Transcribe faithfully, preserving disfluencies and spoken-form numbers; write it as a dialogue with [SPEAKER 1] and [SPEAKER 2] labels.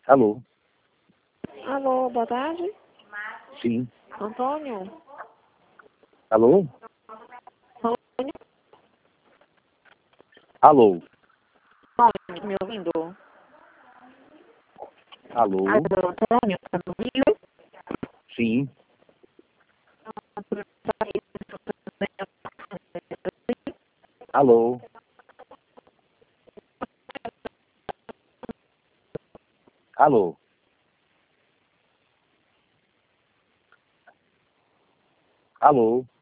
[SPEAKER 1] Alô?
[SPEAKER 2] Alô, boa tarde.
[SPEAKER 1] Sim.
[SPEAKER 2] Antônio?
[SPEAKER 1] Alô?
[SPEAKER 2] Antônio,
[SPEAKER 1] Alô?
[SPEAKER 2] Antônio, me ouvindo?
[SPEAKER 1] Alô?
[SPEAKER 2] Alô, Antônio, tá me ouvindo?
[SPEAKER 1] Sim. Alô? Alô? Alô?